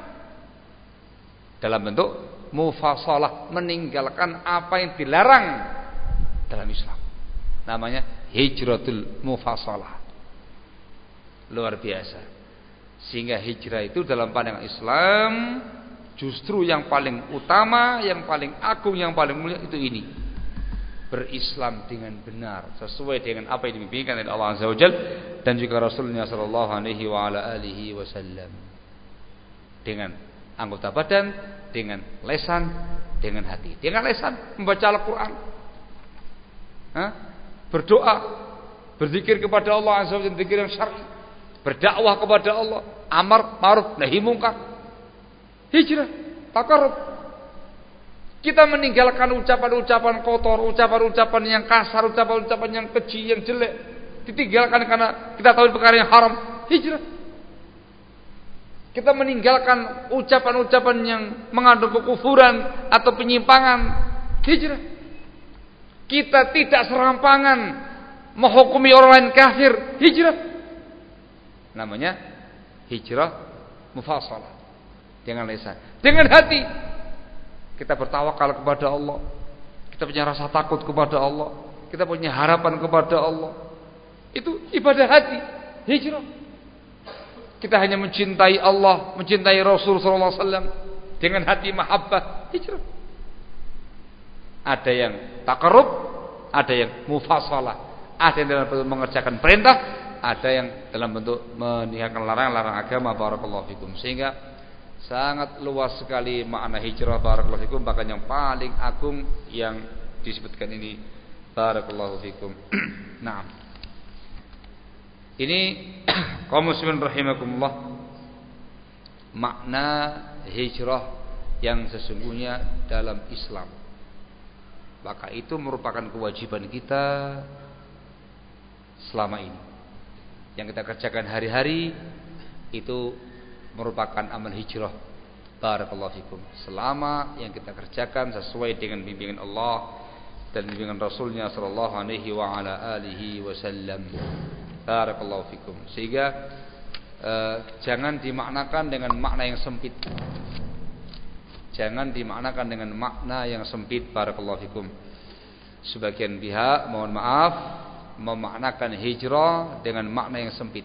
S1: Dalam bentuk mufasalah, meninggalkan apa yang dilarang dalam Islam. Namanya hijratul mufassalah. Luar biasa. Sehingga hijrah itu dalam pandangan Islam justru yang paling utama, yang paling agung, yang paling mulia itu ini. Berislam dengan benar sesuai dengan apa yang dibimbingkan oleh Allah Azza wa Jalla dan juga Rasulnya sallallahu alaihi wa ala alihi wasallam. Dengan anggota badan, dengan lesan, dengan hati. Dengan lesan membaca Al-Qur'an. Hah? Berdoa, berzikir kepada Allah Azza wa Jalla, zikir yang syar'i, berdakwah kepada Allah, amar ma'ruf nahi munkar. Hijrah, taqarrub. Kita meninggalkan ucapan-ucapan kotor, ucapan-ucapan yang kasar, ucapan-ucapan yang keji, yang jelek. Ditinggalkan karena kita tahu perkara yang haram. Hijrah. Kita meninggalkan ucapan-ucapan yang mengandung kekufuran atau penyimpangan. Hijrah. Kita tidak serampangan menghukumi orang lain kafir. Hijrah. Namanya hijrah mufassalah. Dengan lisan, dengan hati. Kita bertawakal kepada Allah. Kita punya rasa takut kepada Allah. Kita punya harapan kepada Allah. Itu ibadah hati. Hijrah. Kita hanya mencintai Allah, mencintai Rasul sallallahu alaihi wasallam dengan hati mahabbah. Hijrah. Ada yang taqarrub, ada yang mufassalah. Ada yang dalam bentuk mengerjakan perintah, ada yang dalam bentuk meninggalkan larangan-larangan agama. Barakallahu fikum. Sehingga sangat luas sekali makna hijrah. Barakallahu fikum. Bahkan yang paling agung yang disebutkan ini. Barakallahu fikum. Nah, ini kaum muslimin rahimakumullah, makna hijrah yang sesungguhnya dalam Islam. Maka itu merupakan kewajiban kita selama ini. Yang kita kerjakan hari-hari itu merupakan amal hijrah. Barakallahu fikum. Selama yang kita kerjakan sesuai dengan bimbingan Allah dan bimbingan Rasulnya sallallahu alaihi wa ala alihi wasallam. Barakallahu fikum. Sehingga eh, jangan dimaknakan dengan makna yang sempit. Jangan dimaknakan dengan makna yang sempit. Barakallahu fikum. Sebagian pihak, mohon maaf, memaknakan hijrah dengan makna yang sempit.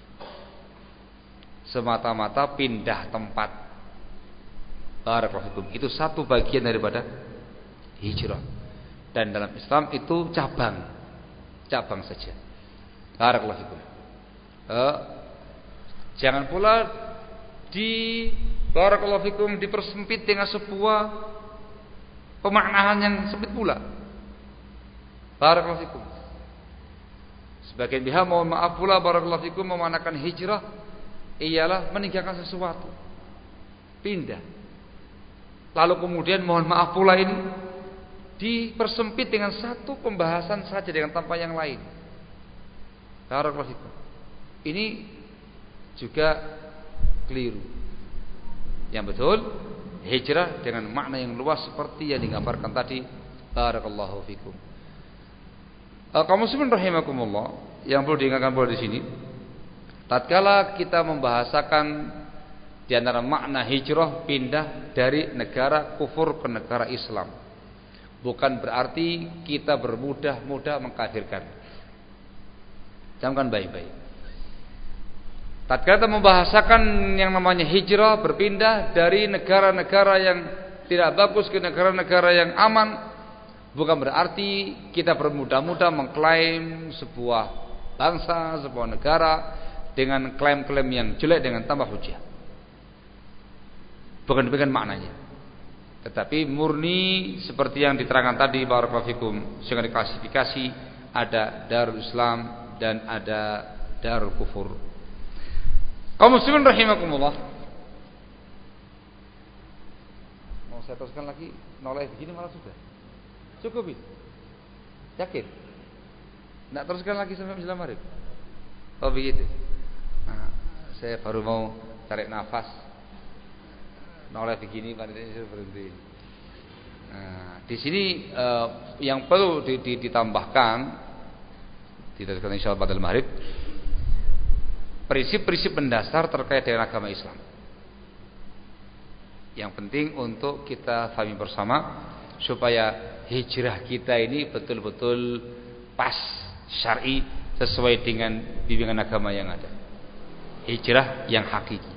S1: Semata-mata pindah tempat. Barakallahu fikum. Itu satu bagian daripada hijrah. Dan dalam Islam itu cabang. Cabang saja. Barakallahu fikum. Eh, jangan pula di barakallahu fikum dipersempit dengan sebuah pemaknaan yang sempit pula. Barakallahu fikum. Sebagian pihak mohon maaf pula barakallahu fikum memaknakan hijrah ialah meninggalkan sesuatu, pindah. Lalu kemudian mohon maaf pula ini dipersempit dengan satu pembahasan saja dengan tanpa yang lain. Barakallahu fikum. Ini juga keliru. Yang betul hijrah dengan makna yang luas seperti yang digambarkan tadi. Barakallahu fikum. Kaum muslimin rahimakumullah, yang perlu diingatkan pula di sini, tatkala kita membahasakan di antara makna hijrah pindah dari negara kufur ke negara Islam, bukan berarti kita bermudah-mudah mengkafirkan. Camkan baik-baik. Tatkala kita membahasakan yang namanya hijrah, berpindah dari negara-negara yang tidak bagus ke negara-negara yang aman, bukan berarti kita bermudah-mudah mengklaim sebuah bangsa, sebuah negara dengan klaim-klaim yang jelek dengan tambah hujah. Bukan demikian maknanya. Tetapi murni seperti yang diterangkan tadi barakallahu fikum, dengan klasifikasi ada Darul Islam dan ada Darul Kufur. Kaum muslimin rahimakumullah. Mau saya teruskan lagi noleh begini malah sudah. Cukup ini. Yakin? Tidak teruskan lagi sampai menjelang maghrib. Oh begitu. Nah, saya baru mau tarik nafas. Noleh begini panitia sudah berhenti. Nah, di sini eh, yang perlu ditambahkan, diteruskan insyaallah pada maghrib, prinsip-prinsip mendasar terkait dengan agama Islam. Yang penting untuk kita pahami bersama supaya hijrah kita ini betul-betul pas, syar'i, sesuai dengan bimbingan agama yang ada. Hijrah yang hakiki.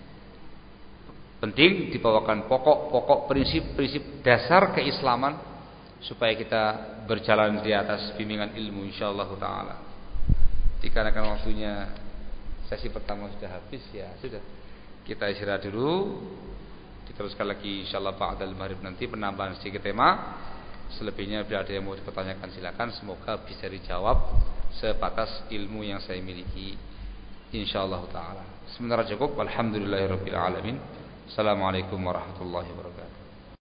S1: Penting dibawakan pokok-pokok prinsip-prinsip dasar keislaman supaya kita berjalan di atas bimbingan ilmu insyaallah taala. Dikarenakan waktunya sesi pertama sudah habis ya, sudah. Kita istirahat dulu. Diteruskan lagi insyaallah ba'dal maghrib nanti penambahan sedikit tema. Selebihnya bila ada yang mau dipertanyakan silakan, semoga bisa dijawab sebatas ilmu yang saya miliki insyaallah taala. Sementara cukup, alhamdulillahirabbil alamin. Assalamualaikum warahmatullahi wabarakatuh.